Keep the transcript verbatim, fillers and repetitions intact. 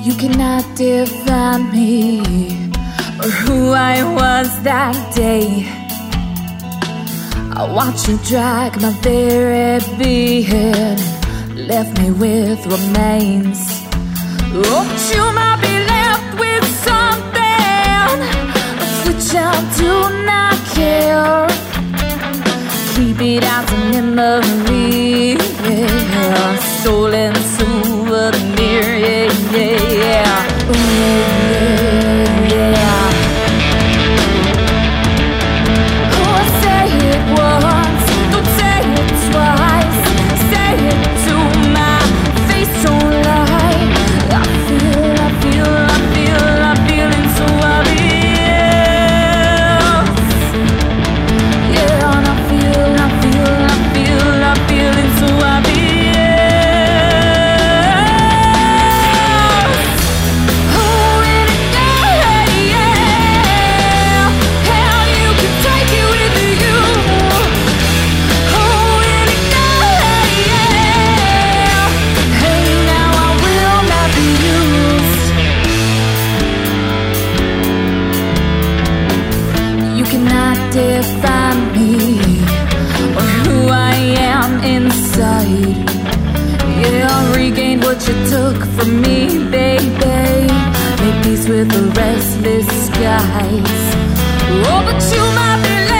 You cannot define me or who I was that day. I watched you drag my very being, left me with remains. Oh, but you might be left with something of which I do not care. Keep it as a memory, yeah. Stolen souvenir, yeah, yeah, yeah. Ooh, yeah, yeah. Oh, say it once, don't say it twice. Say it to my face, don't lie. I feel, I feel, I feel, I'm feeling so obvious. Yeah, and I feel, I feel, I feel, I'm feeling so obvious. Define me or who I am inside. Yeah, I regained what you took from me, baby. Make peace with the restless skies. Oh, but you might be